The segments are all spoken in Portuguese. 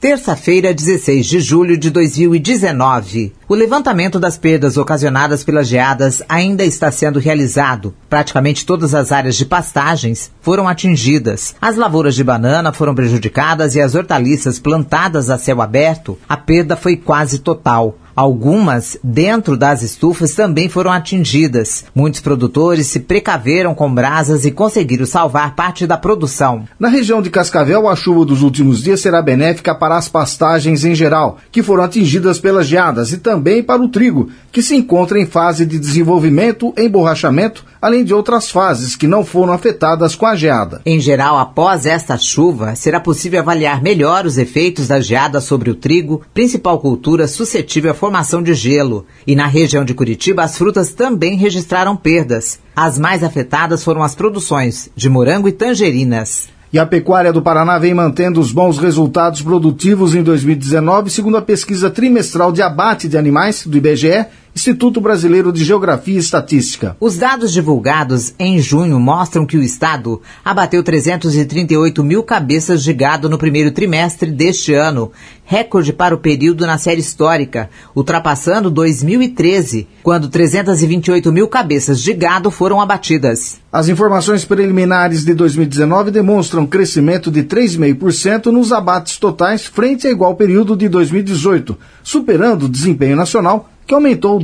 Terça-feira, 16 de julho de 2019. O levantamento das perdas ocasionadas pelas geadas ainda está sendo realizado. Praticamente todas as áreas de pastagens foram atingidas. As lavouras de banana foram prejudicadas e as hortaliças plantadas a céu aberto, a perda foi quase total. Algumas, dentro das estufas, também foram atingidas. Muitos produtores se precaveram com brasas e conseguiram salvar parte da produção. Na região de Cascavel, a chuva dos últimos dias será benéfica para as pastagens em geral, que foram atingidas pelas geadas, e também para o trigo, que se encontra em fase de desenvolvimento, emborrachamento, além de outras fases que não foram afetadas com a geada. Em geral, após esta chuva, será possível avaliar melhor os efeitos da geada sobre o trigo, principal cultura suscetível à formação de gelo. E na região de Curitiba, as frutas também registraram perdas. As mais afetadas foram as produções de morango e tangerinas. E a pecuária do Paraná vem mantendo os bons resultados produtivos em 2019, segundo a pesquisa trimestral de abate de animais do IBGE, Instituto Brasileiro de Geografia e Estatística. Os dados divulgados em junho mostram que o estado abateu 338 mil cabeças de gado no primeiro trimestre deste ano, recorde para o período na série histórica, ultrapassando 2013, quando 328 mil cabeças de gado foram abatidas. As informações preliminares de 2019 demonstram crescimento de 3,5% nos abates totais frente ao igual período de 2018, superando o desempenho nacional, que aumentou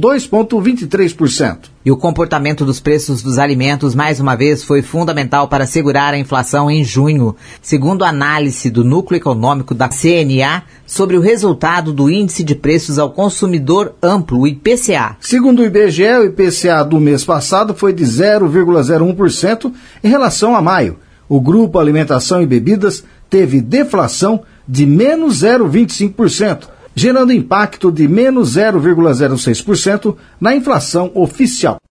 2,23%. E o comportamento dos preços dos alimentos, mais uma vez, foi fundamental para segurar a inflação em junho, segundo a análise do Núcleo Econômico da CNA sobre o resultado do Índice de Preços ao Consumidor Amplo, o IPCA. Segundo o IBGE, o IPCA do mês passado foi de 0,01% em relação a maio. O grupo Alimentação e Bebidas teve deflação de menos 0,25%, gerando impacto de menos 0,06% na inflação oficial.